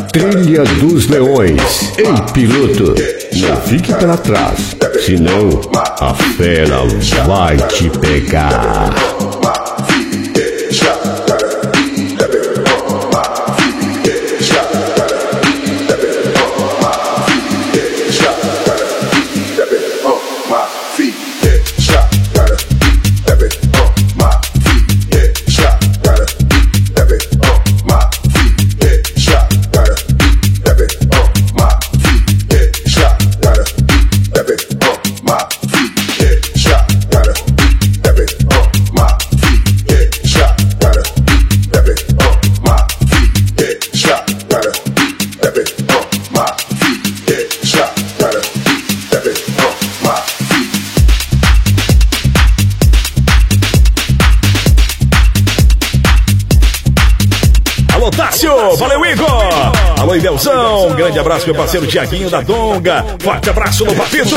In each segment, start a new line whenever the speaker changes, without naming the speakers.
Trilha dos Leões. Ei, piloto, não fique para trás, senão a fera vai te pegar.
Valeu, Igor! Alô, Idelzão! Grande abraço, meu parceiro Tiaguinho da Donga. Forte abraço no Papito!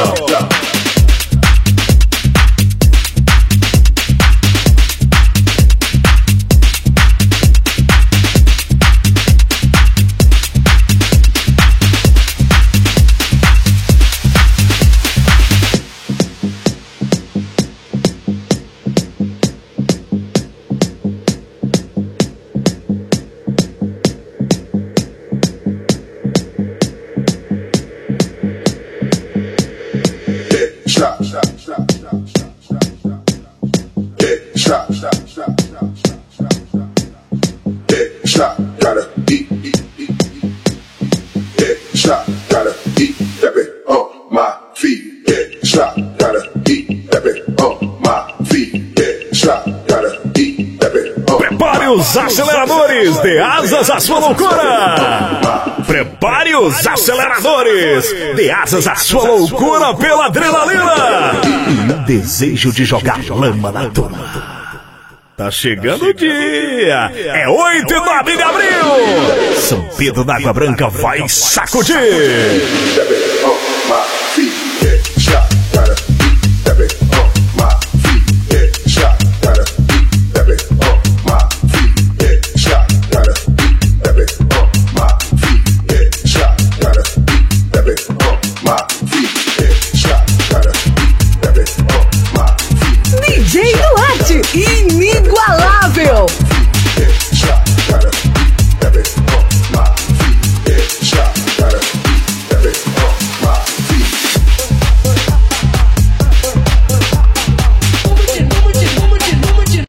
Prepare os aceleradores, dê asas à sua loucura! Prepare os aceleradores, dê asas à sua loucura pela adrenalina! E o desejo de jogar lama na turma. Tá chegando o dia! É 8 e 9 de abril! São Pedro da Água Branca vai sacudir!